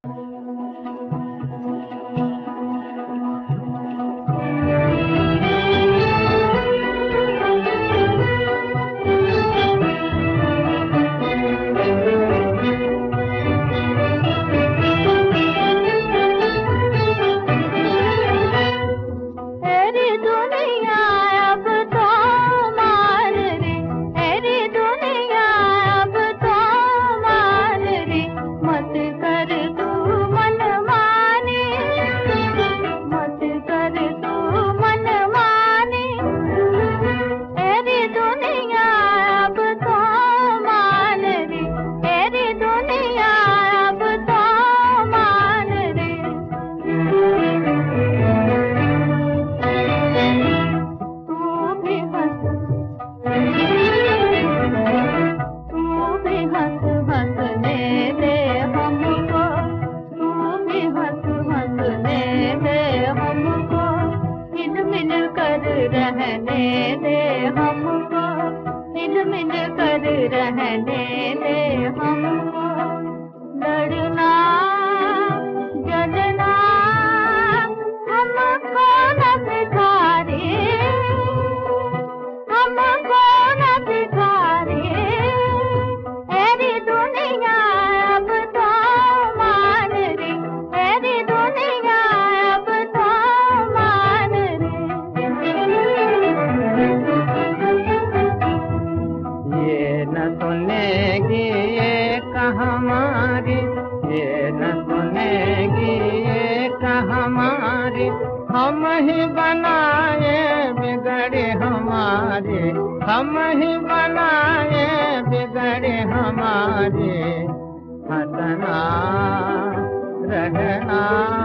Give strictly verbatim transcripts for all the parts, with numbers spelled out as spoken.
रहने दे हमको, मिल मिल कर रहने दे हमको। लड़ना जलना हमको न सिखारे, हमको न सिखारे। ऐरी दुनिया अब तो मान रे, ऐरी दुनिया अब तो मान रे। ये न सुनेगी एक हमारी, ये न सुनेगी एक हमारी। हम ही बनाए बिगड़े हमारे, हम ही बनाए बिगड़े हमारे। हंसना रहना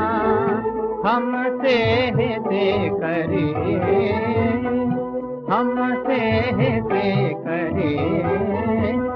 हमसे ही दे करे, हमसे ही दे करे।